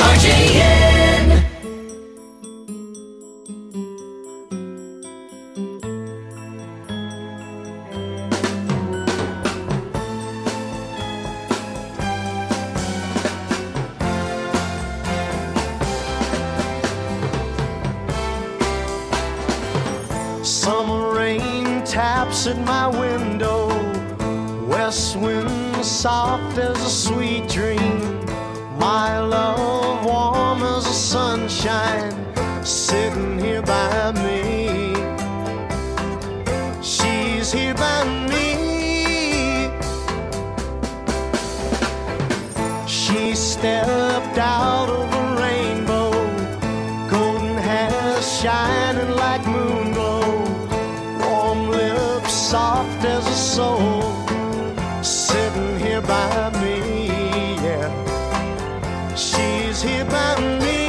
WRJN. Summer rain taps at my window, west wind soft as a sweet dream. My love warm as the sunshine, sitting here by me. She's here by me. She stepped out of a rainbow, golden hair shining like moon glow, warm lips soft as a soul, sitting here by me, yeah. She's here by me.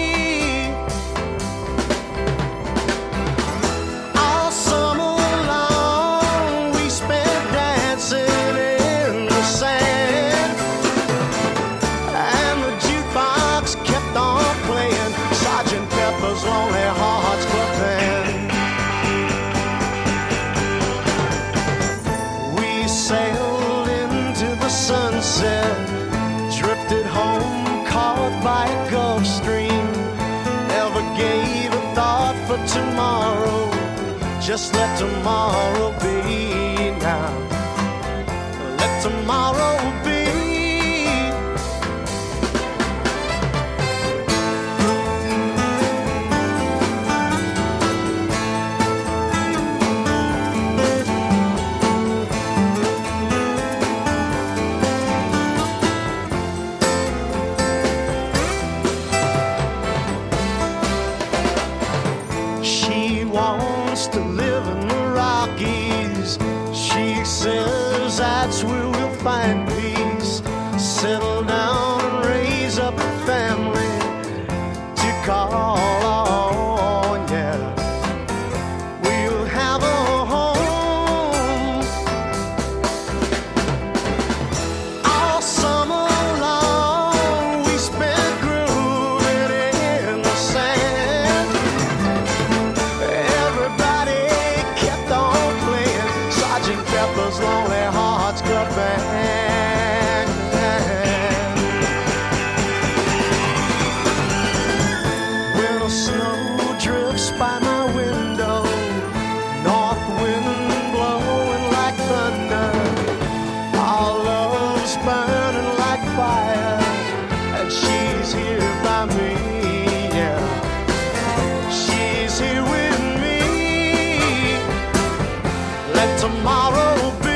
All summer long we spent dancing in the sand, and the jukebox kept on playing Sergeant Pepper's Lonely Hearts Club Band. We sailed into the sunset, drifted home caught by a Gulf Stream. Never gave a thought for tomorrow, just let tomorrow be now. Let tomorrow be. She wants to live in the Rockies. She says that's where we'll find peace. Settle down and raise up a family to call on, yeah. We'll have a home. All summer long we spent grooving in the sand. Everybody kept on playing Sergeant Pepper's Lonely Hearts Club Band. When the snow drifts by my window, north wind blowing like thunder, our love's burning like fire, and she's here by me, yeah. She's here with me. Let tomorrow be.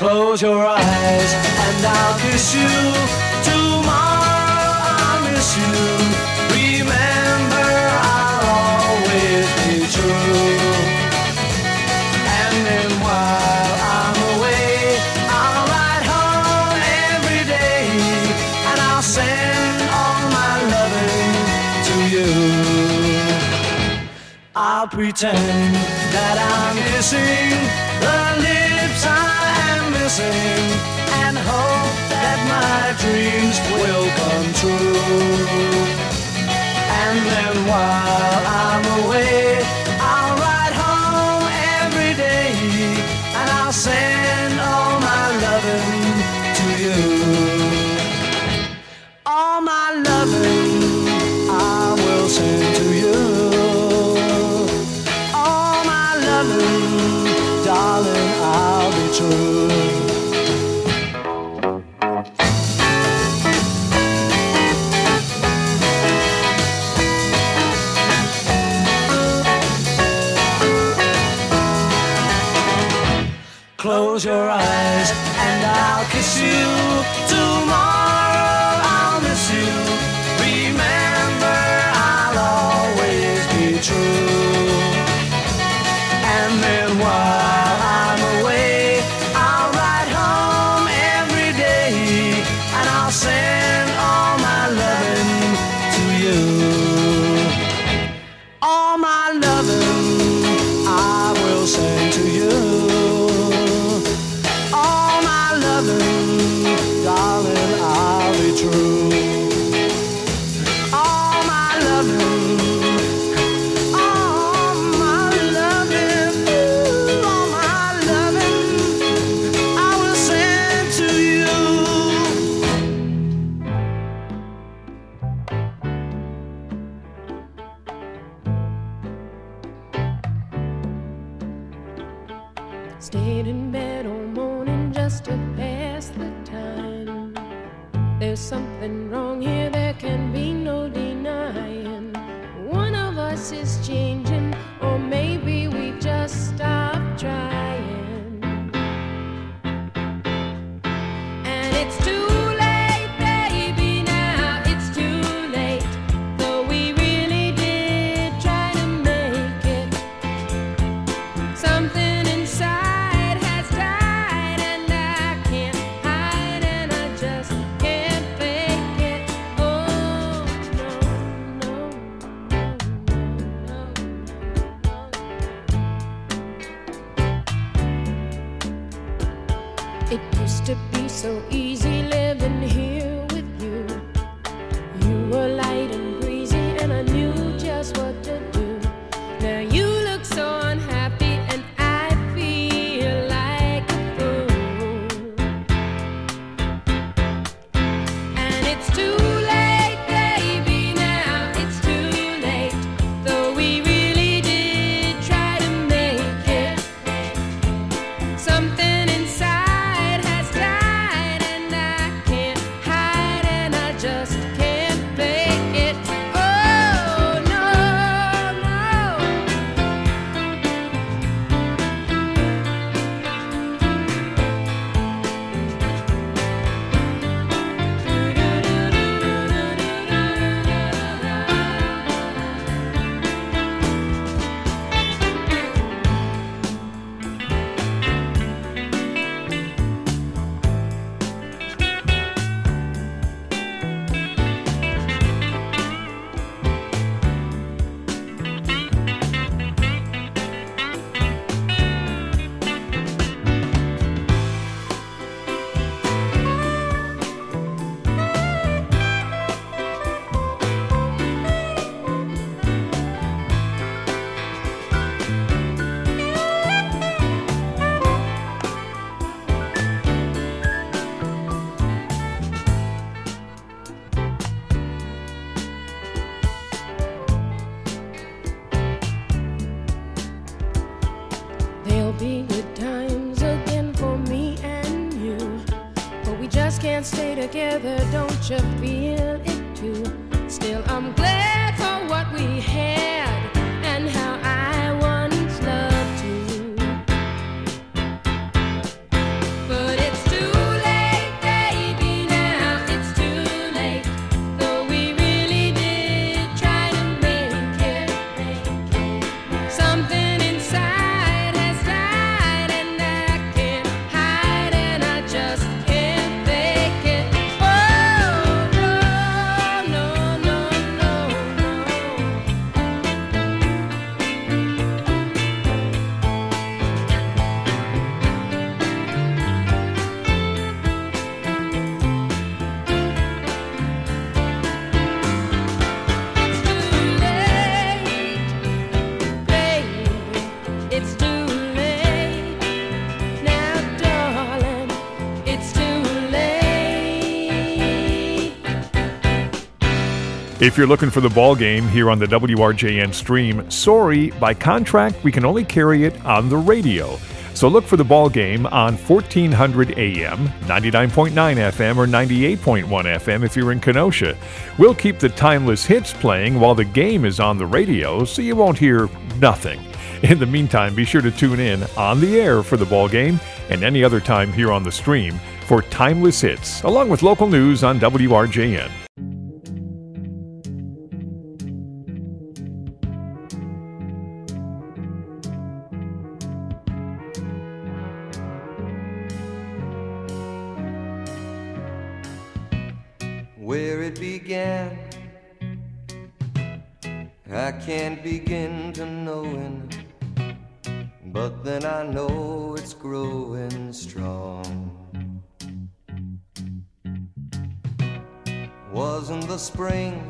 Close your eyes and I'll kiss you. Tomorrow I'll miss you. Remember, I'll always be true. And then while I'm away, I'll ride home every day, and I'll send all my loving to you. I'll pretend that I'm kissing the lips I am missing, and hope that my dreams will come true. And then while I'm away, I'll ride home every day, and I'll send all my loving to you. All my loving I will send to you. All my loving, darling, I'll be true. Close your eyes and I'll kiss you. Tomorrow I'll miss you. Remember, I'll always be true. And then while I'm away, I'll ride home every day, and I'll send all my loving to you. All my loving I will send to you. Darling, I'll be true. All my loving, all my loving, all my loving, I will send to you. Stayed in bed all morning just to pass the time. There's something wrong here, there can be no denying. One of us is changing, or maybe we just stopped trying. And it's too late, baby, now it's too late. Though we really did try to make it. Something inside has died, and I can't hide, and I just can't fake it. Oh, no, no, no, no, no. It used to be so easy living here with you. You were light and breezy, and I knew just what to do. Now you look so unhappy, and I feel like a fool. And it's too late, baby, now it's too late. Though we really did try to make it. Something inside has died, and I can't hide, and I just can't fake it. Oh, no, no. There'll be good times again for me and you, but we just can't stay together, don't you feel it too? Still, I'm glad for what we had and how I once loved you. But If you're looking for the ball game here on the WRJN stream, sorry, by contract, we can only carry it on the radio. So look for the ball game on 1400 AM, 99.9 FM, or 98.1 FM if you're in Kenosha. We'll keep the timeless hits playing while the game is on the radio, so you won't hear nothing. In the meantime, be sure to tune in on the air for the ball game and any other time here on the stream for timeless hits, along with local news on WRJN. Where it began, I can't begin to knowing, but then I know it's growing strong. Wasn't the spring,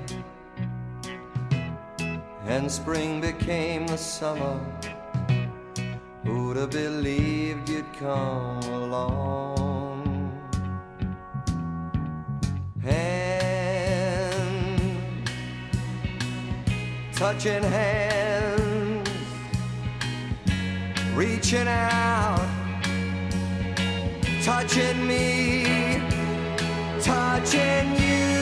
and spring became the summer. Who'd have believed you'd come along? Hand, touching hands, reaching out, touching me, touching you.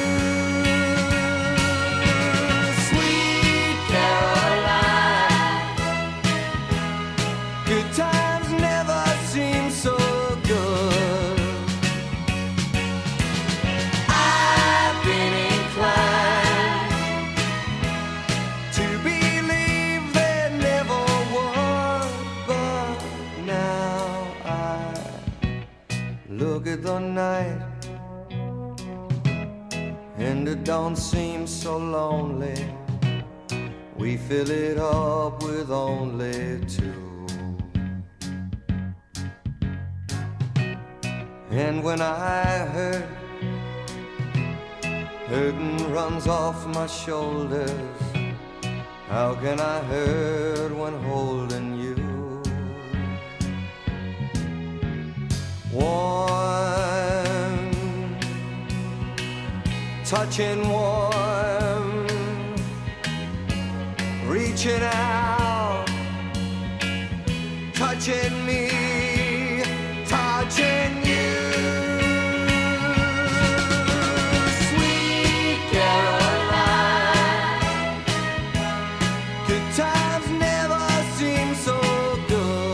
Sweet Caroline, good times never seem so good. Look at the night, and it don't seem so lonely. We fill it up with only two. And when I hurt, hurting runs off my shoulders. How can I hurt when holding you? Warm, touching warm, reaching out, touching me, touching you. Sweet Caroline, good times never seem so good.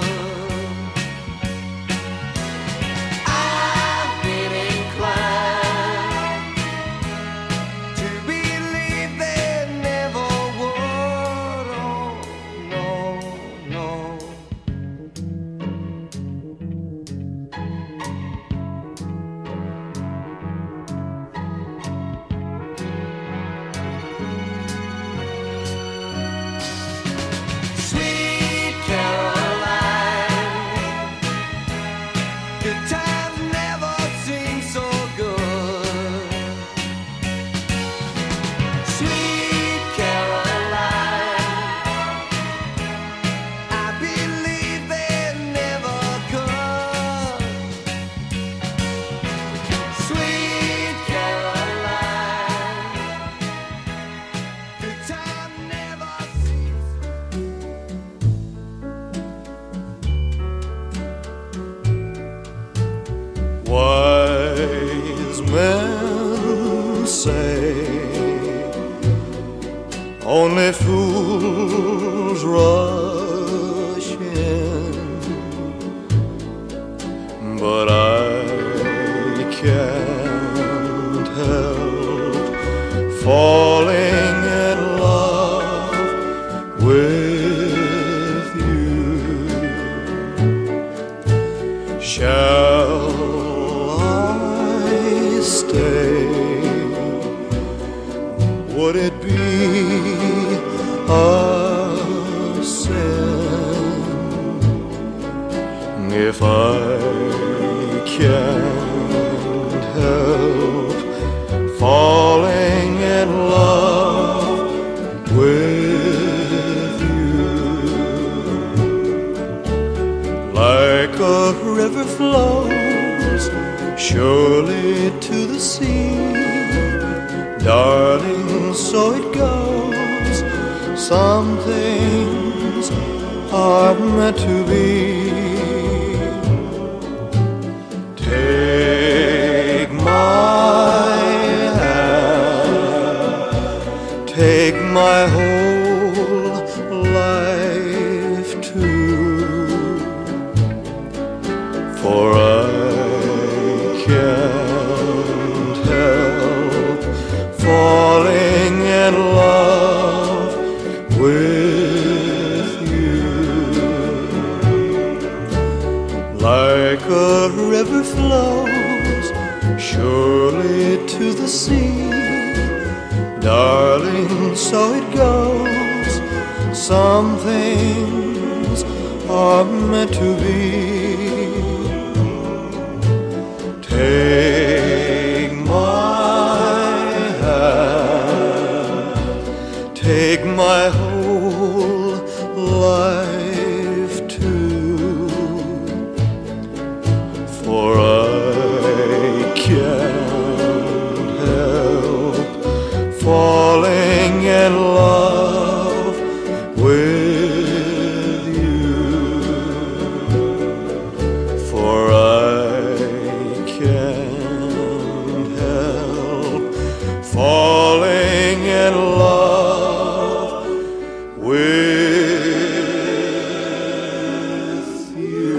Wise men say only fools rush in, but I can't help falling in love with you. Shall stay? Would it be a sin if I can't help falling in love with you? Like a river flows surely to the sea, darling, so it goes. Some things are meant to be. Take my hand, take my whole life too, for I can't help falling in love with you. Like a river flows surely to the sea, darling, so it goes. Some things are meant to be. Take my hand, take my whole life too, for I can't help falling in love with you, for I can't help falling in love with you.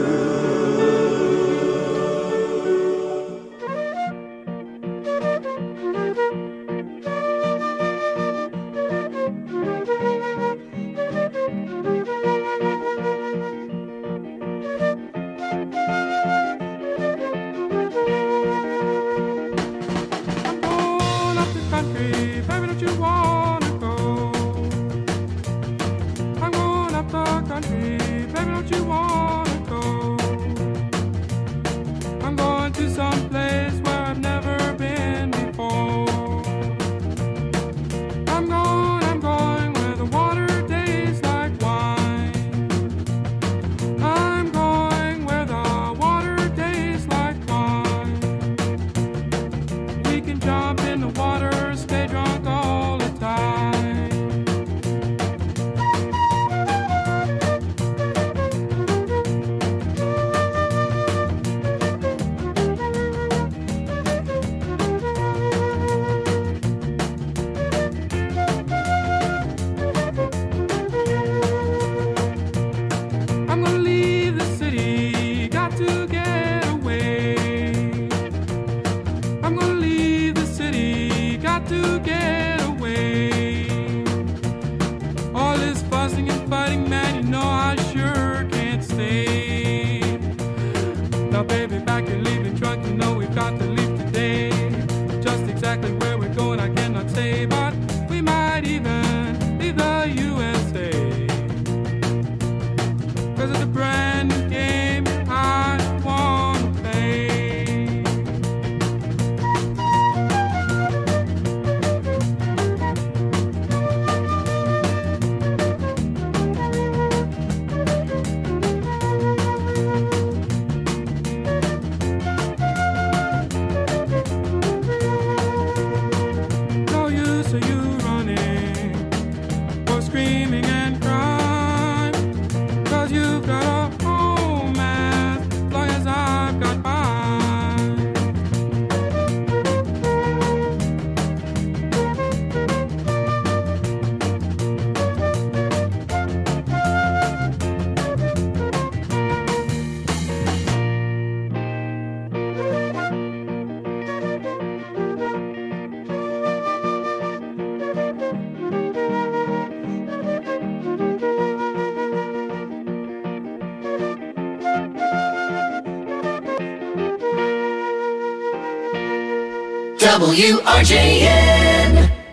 WRJN.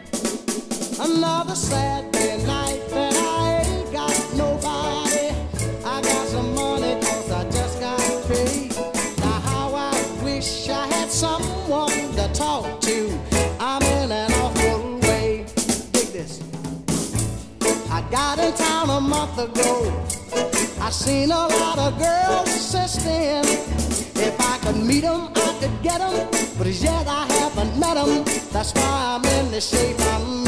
Another Saturday night that I ain't got nobody. I got some money 'cause I just got paid. Now how I wish I had someone to talk to. I'm in an awful way. Dig this. I got in town a month ago. I seen a lot of girls since then. If I could meet them, I could get them. But as yet I haven't met them. That's why I'm in the shape I'm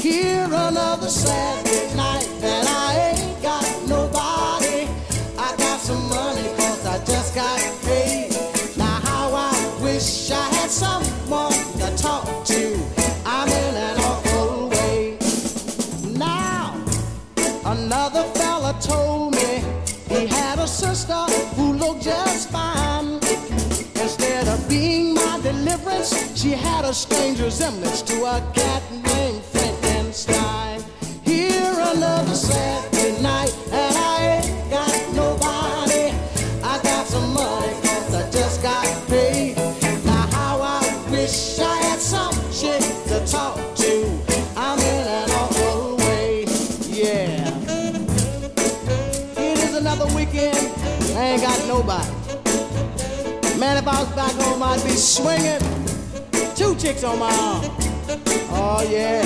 Here another Saturday night and I ain't got nobody. I got some money 'cause I just got paid. Now how I wish I had someone to talk to. I'm in an awful way. Now another fella told me he had a sister who looked just fine. Instead of being my deliverance, she had a strange resemblance to a cat named Frankenstein. Here another Saturday night and I ain't got nobody. I got some money 'cause I just got paid. Now how I wish I had some chick to talk to. I'm in an awful way, yeah. It is another weekend, I ain't got nobody. Man, if I was back home, I'd be swinging 2 chicks on my arm. Oh, yeah.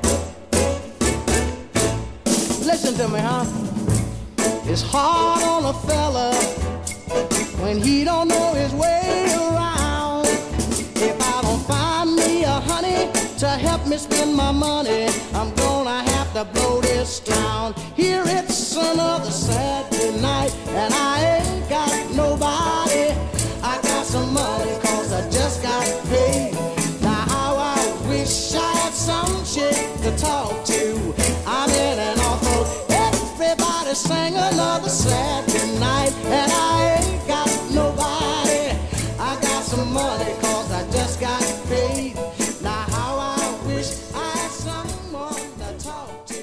Listen to me, huh? It's hard on a fella when he don't know his way around. If I don't find me a honey to help me spend my money, I'm gonna have to blow this town. Here it's another Saturday night and I ain't got nobody. I got some money 'cause I just got paid. Now how I wish I had some chick to talk to. I'm in an awful. Everybody sing another Saturday night and I ain't got nobody. I got some money 'cause I just got paid. Now how I wish I had someone to talk to.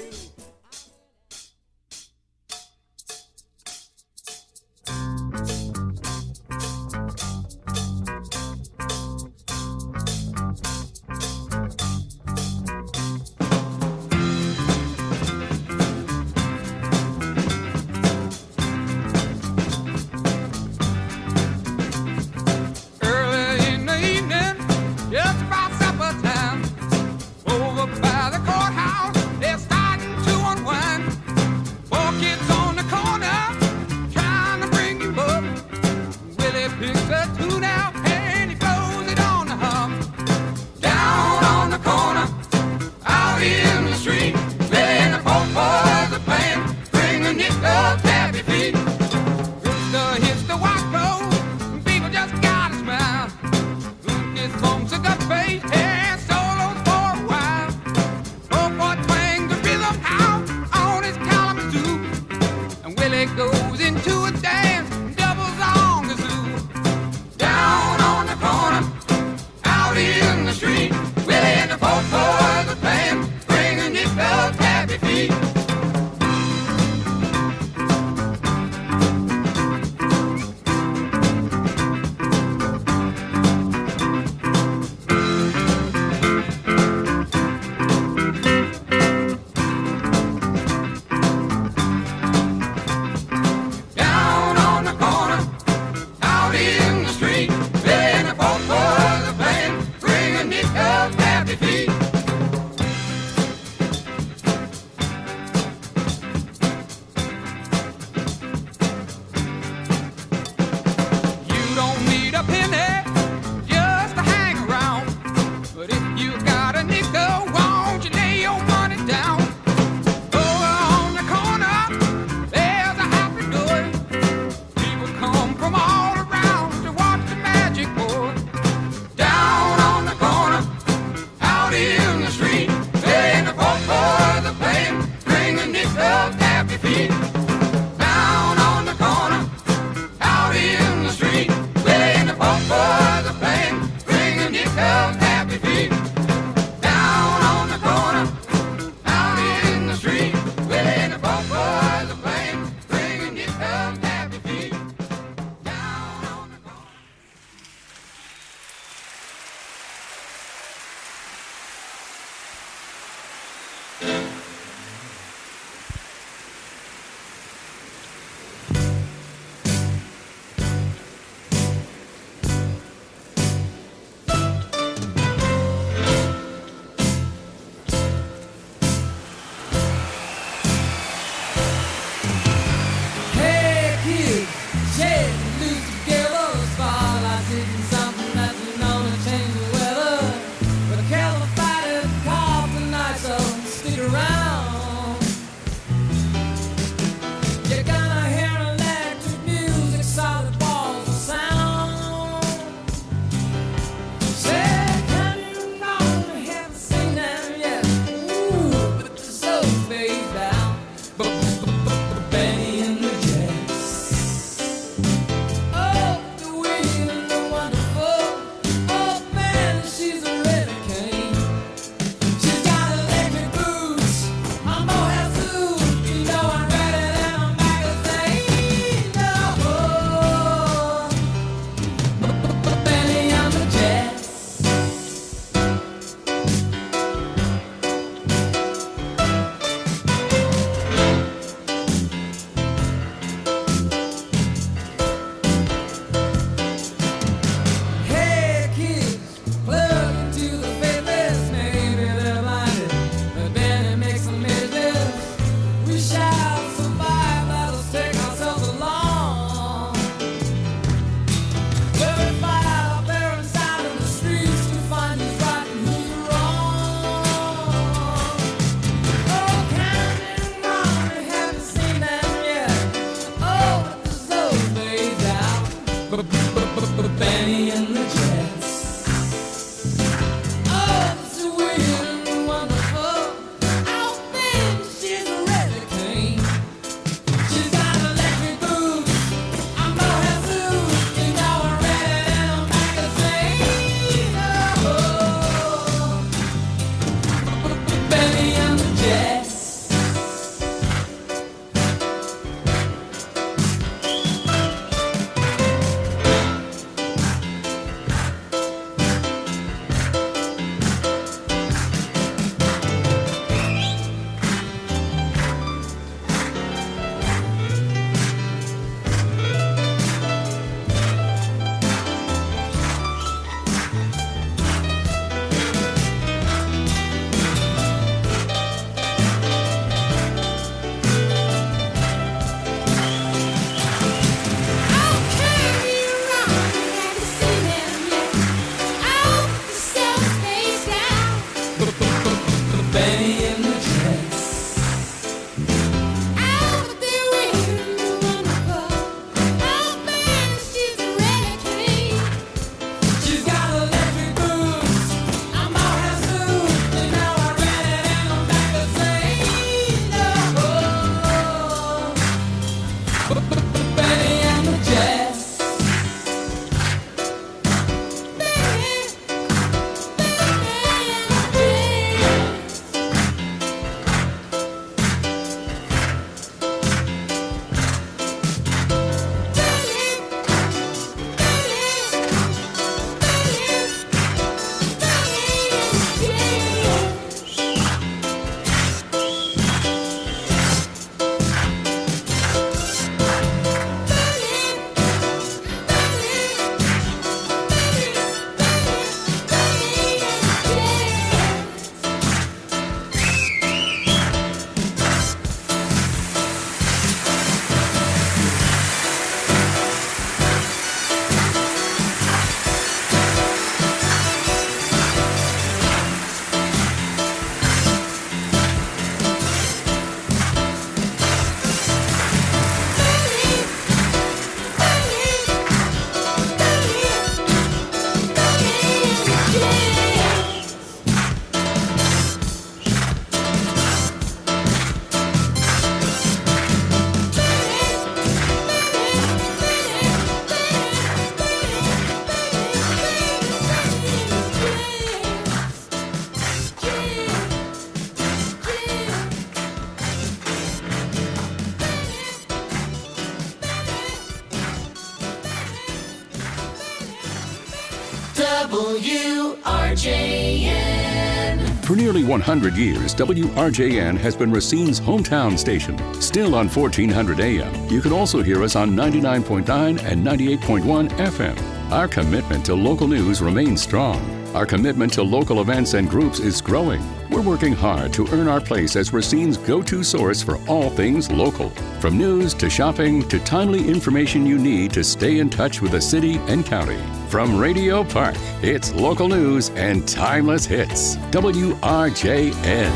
WRJN. For nearly 100 years, WRJN has been Racine's hometown station. Still on 1400 AM, you can also hear us on 99.9 and 98.1 FM. Our commitment to local news remains strong. Our commitment to local events and groups is growing. We're working hard to earn our place as Racine's go-to source for all things local. From news to shopping to timely information you need to stay in touch with the city and county. From Radio Park, it's local news and timeless hits. WRJN.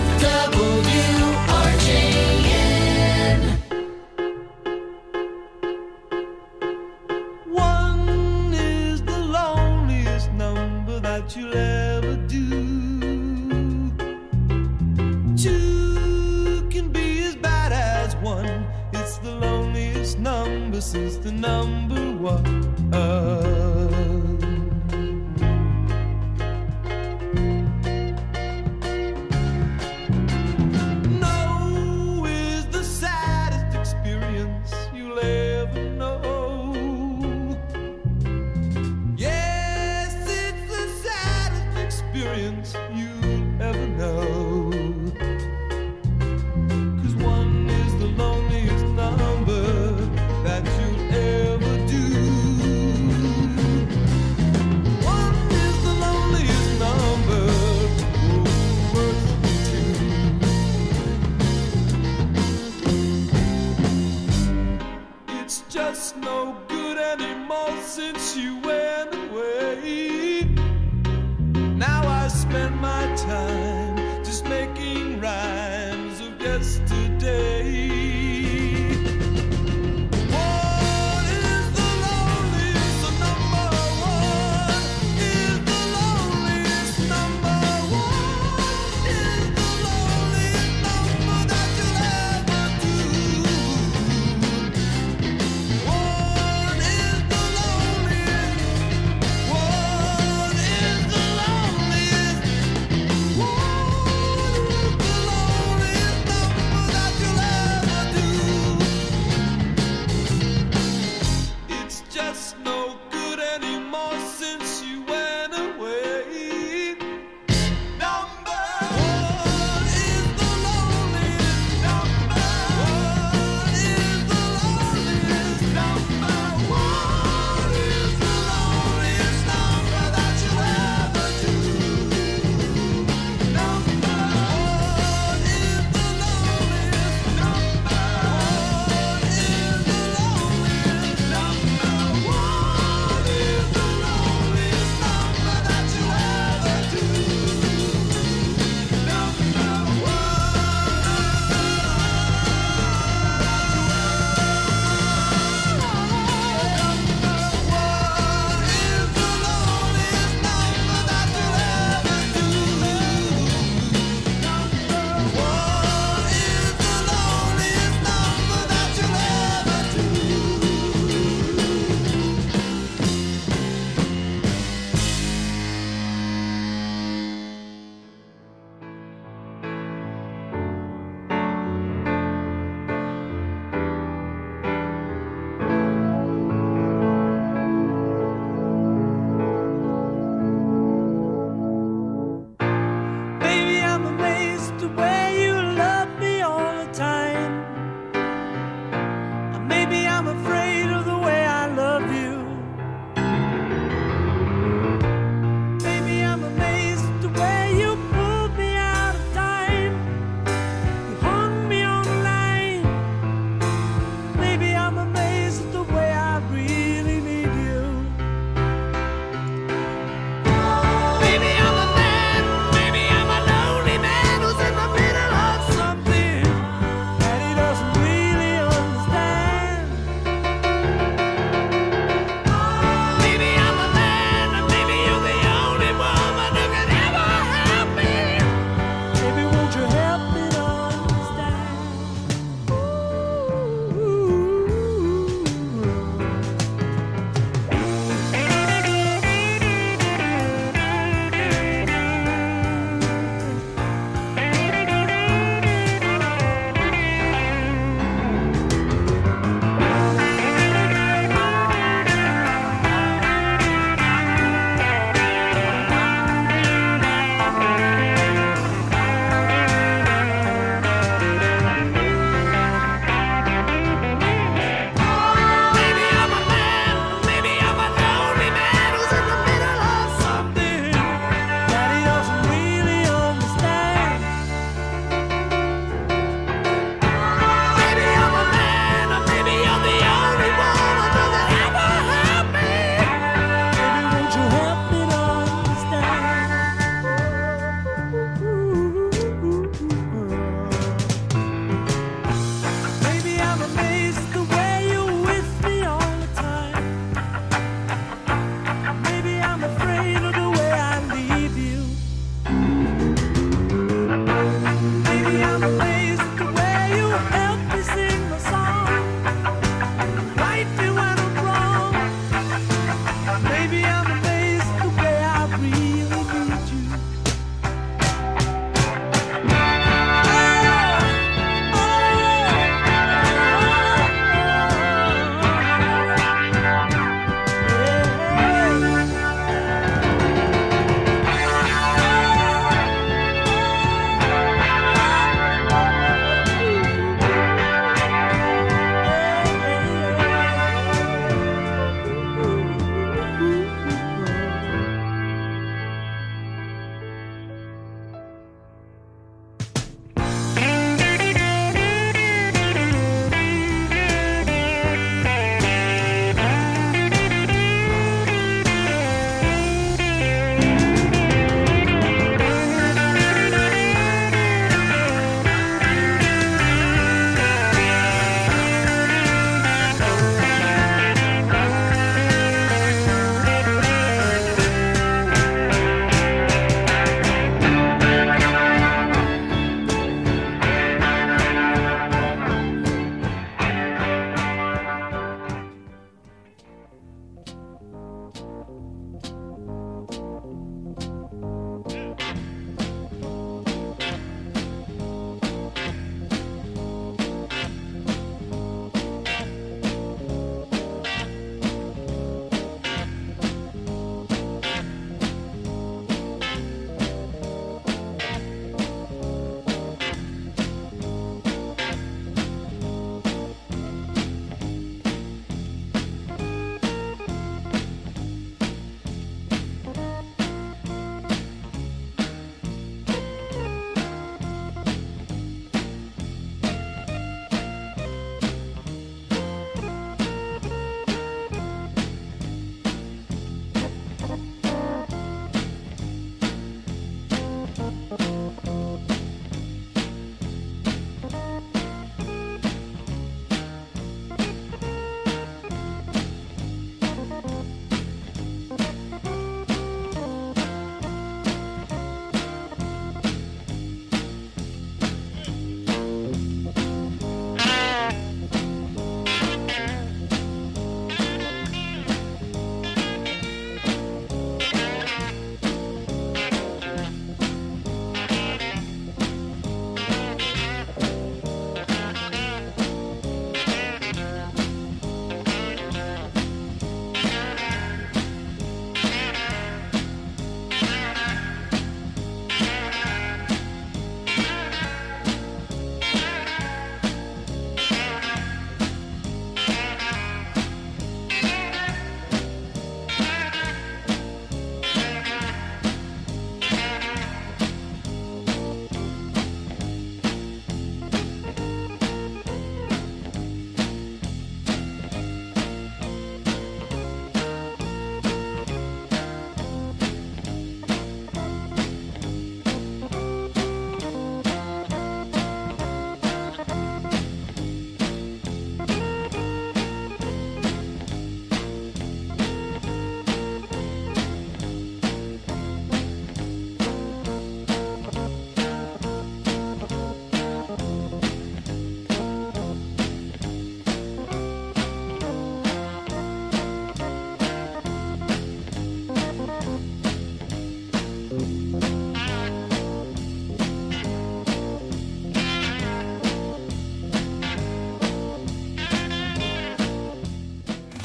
WRJN. One is the loneliest number that you'll ever do. Two can be as bad as one. It's the loneliest number since the number one.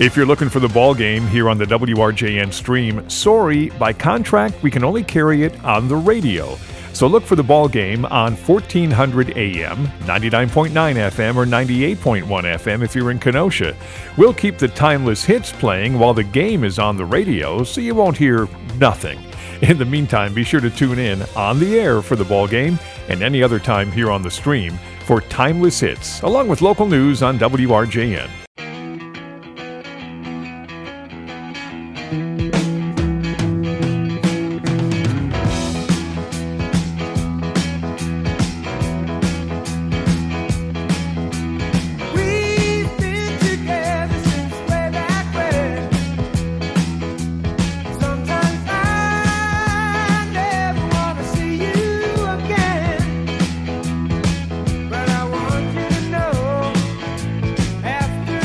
If you're looking for the ball game here on the WRJN stream, sorry, by contract, we can only carry it on the radio. So look for the ball game on 1400 AM, 99.9 FM, or 98.1 FM if you're in Kenosha. We'll keep the timeless hits playing while the game is on the radio, so you won't hear nothing. In the meantime, be sure to tune in on the air for the ball game and any other time here on the stream for timeless hits, along with local news on WRJN. After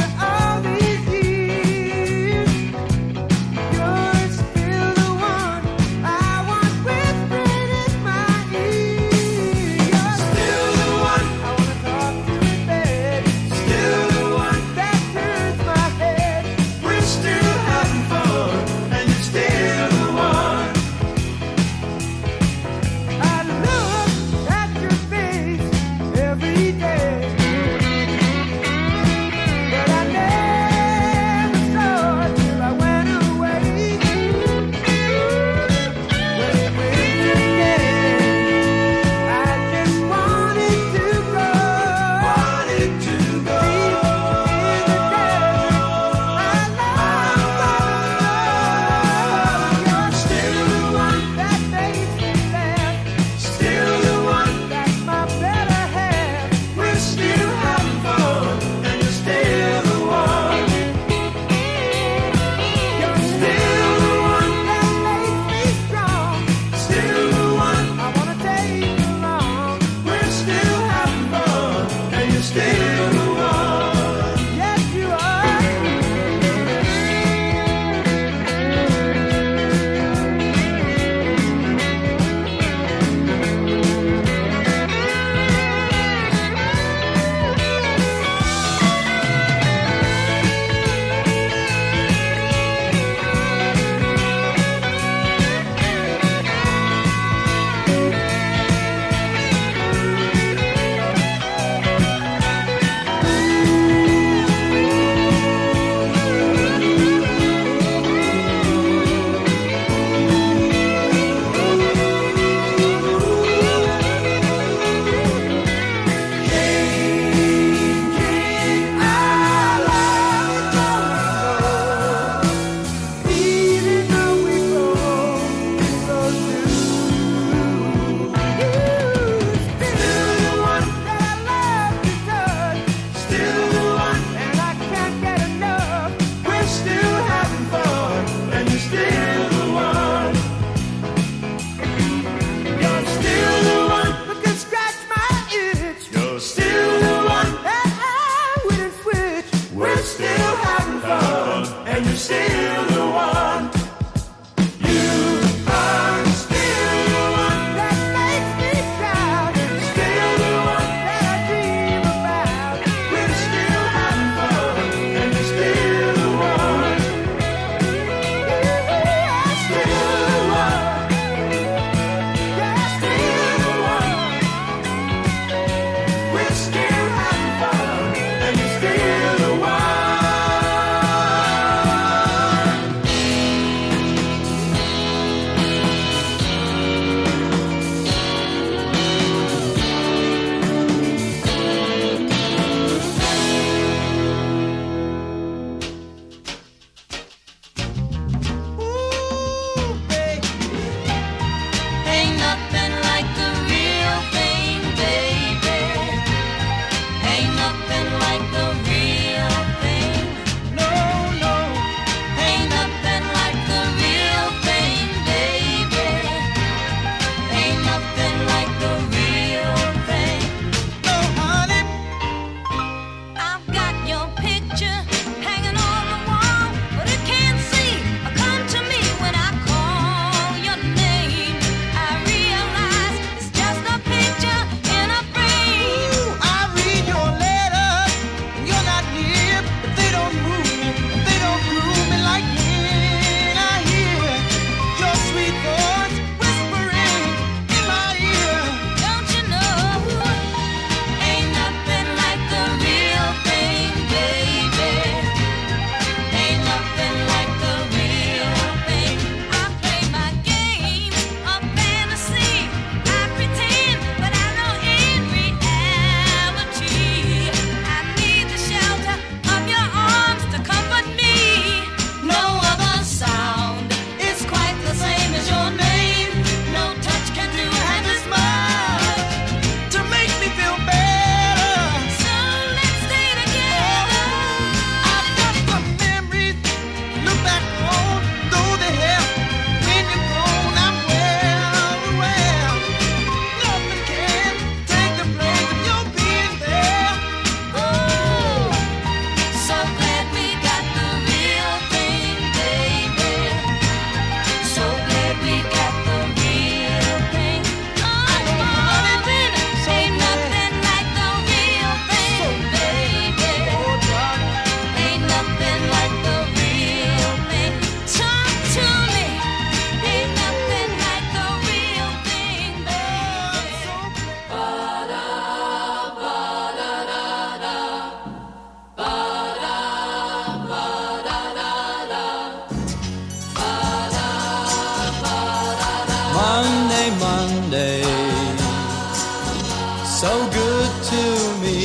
so good to me.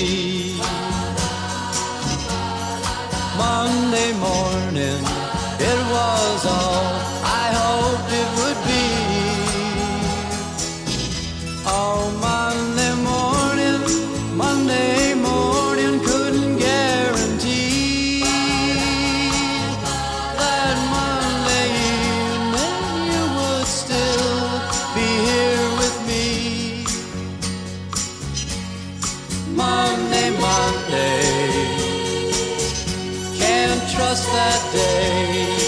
Monday morning, it was all I hoped it would be. Oh, Monday morning couldn't guarantee that Monday evening you would still be here with me. Monday, can't trust that day.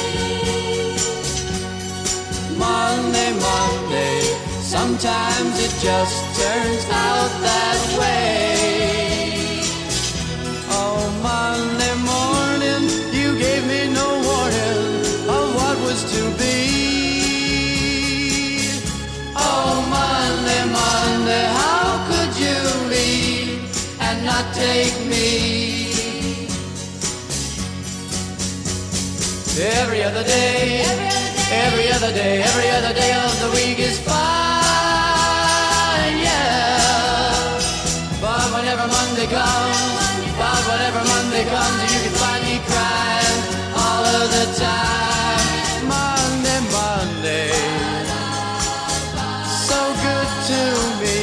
Monday, sometimes it just turns out that way. Oh, Monday morning, you gave me no warning of what was to be. Oh, Monday, how could you leave and not take me? Every other day of the week is fine, yeah. But whenever Monday comes, you can find me crying all of the time. Monday, so good to me.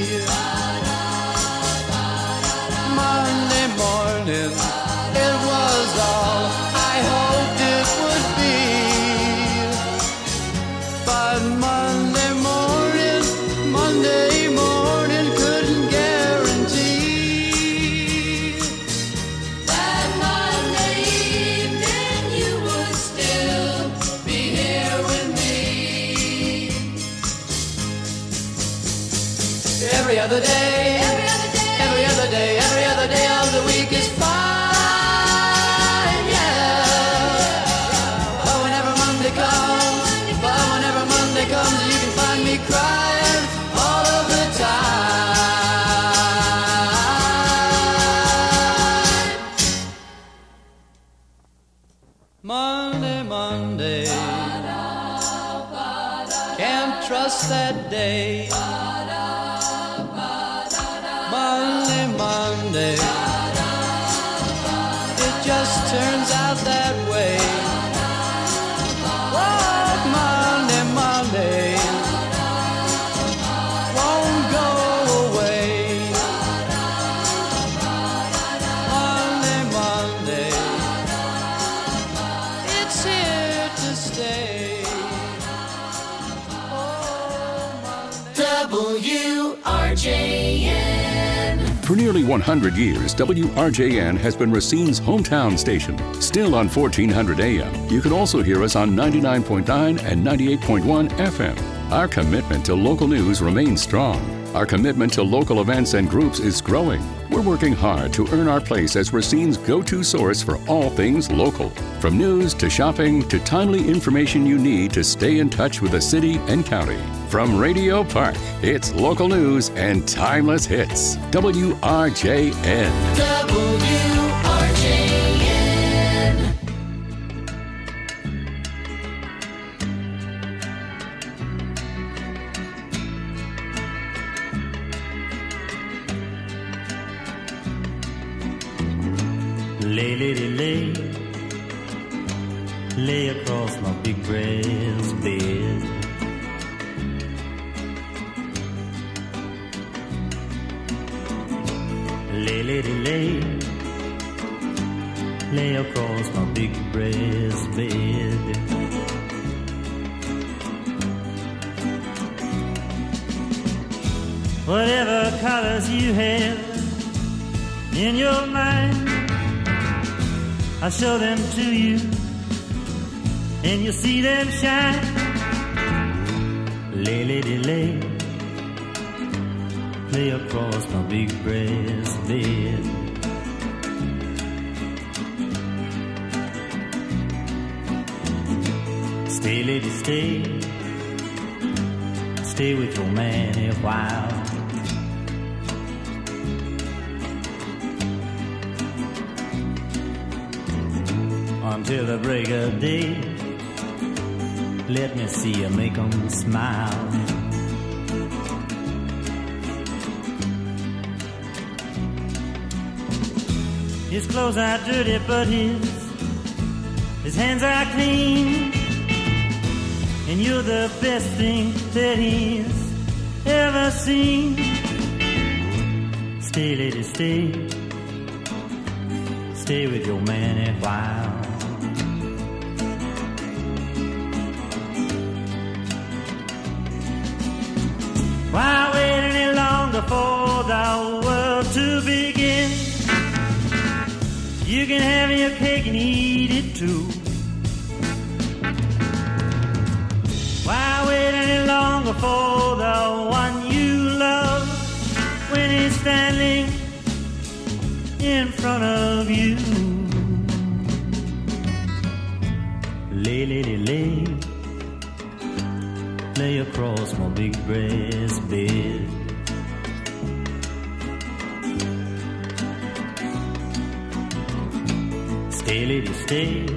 Monday morning, it was all I hoped it would be. But Monday morning couldn't guarantee that Monday evening you would still be here with me. Every other day of the week is fine, yeah. But whenever Monday comes, you can find me crying all of the time. Monday, can't trust that day. Monday, it just turns out that way. Oh, Monday, won't go away. Monday, it's here to stay. Oh, WRJN. For nearly 100 years, WRJN has been Racine's hometown station. Still on 1400 AM, you can also hear us on 99.9 and 98.1 FM. Our commitment to local news remains strong. Our commitment to local events and groups is growing. We're working hard to earn our place as Racine's go-to source for all things local. From news to shopping to timely information you need to stay in touch with the city and county. From Radio Park, it's local news and timeless hits. WRJN. WRJN. Lay across my big brass bed. Lay across my big brass bed. Whatever colors you have in your mind, I'll show them to you, and you'll see them shine. Lay across my big brass bed. Stay, lady, stay with your man a while. Until the break of day, let me see you make 'em smile. His clothes are dirty, but his hands are clean. And you're the best thing that he's ever seen. Stay, lady, stay. Stay with your man a while. Why wait any longer for the world to begin? You can have your cake and eat it too. Why wait any longer for the one you love when he's standing in front of you? Lay, lady, lay. Lay across my big breast bed. Stay, lady, stay.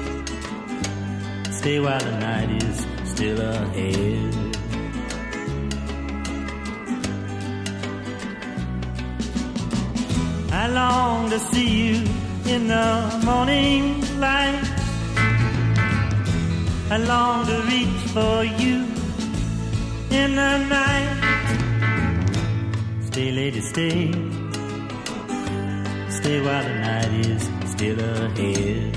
Stay while the night is still ahead. I long to see you in the morning light. I long to reach for you in the night. Stay, lady, stay. Stay while the night is still ahead.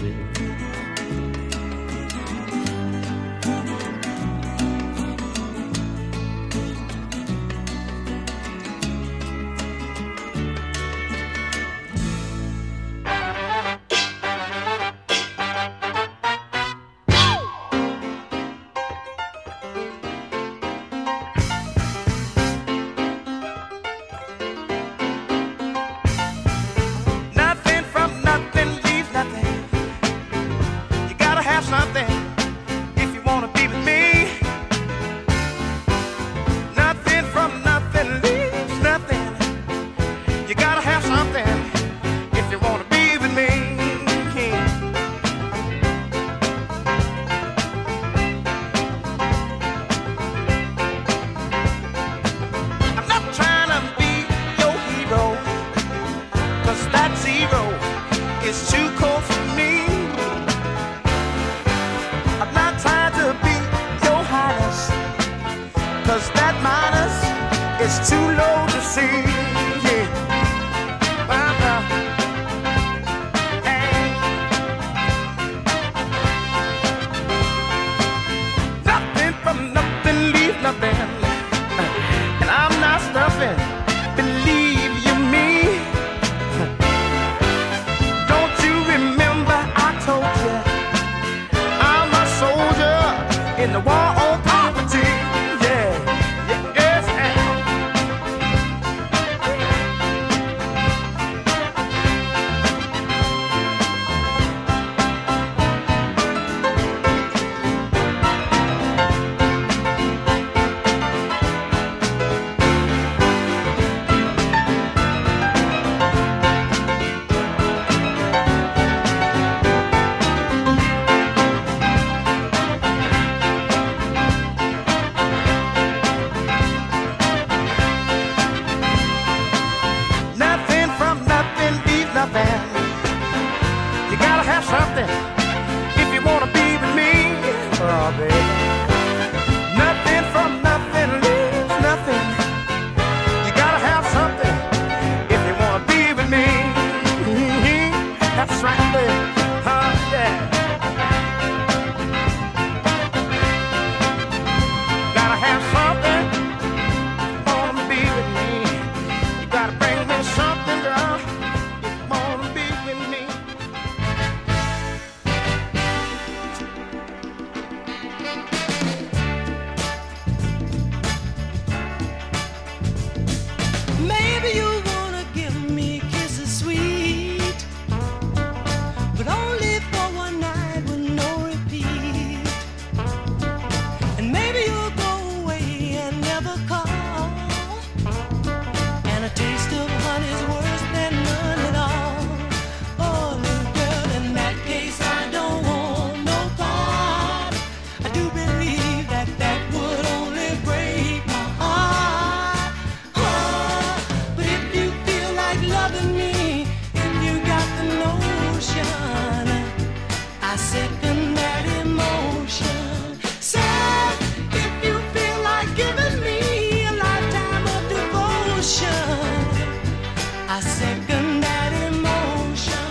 I said